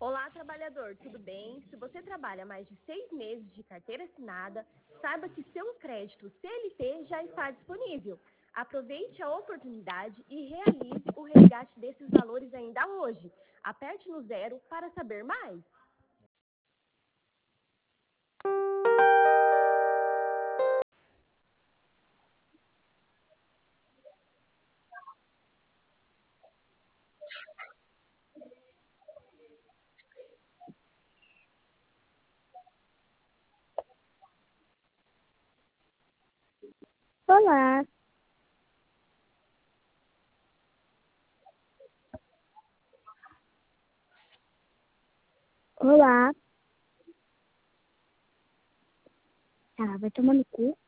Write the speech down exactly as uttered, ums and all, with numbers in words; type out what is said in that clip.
Olá, trabalhador, tudo bem? Se você trabalha mais de seis meses de carteira assinada, saiba que seu crédito C L T já está disponível. Aproveite a oportunidade e realize o resgate desses valores ainda hoje. Aperte no zero para saber mais. Olá, olá. Ah, vai tomar no cu.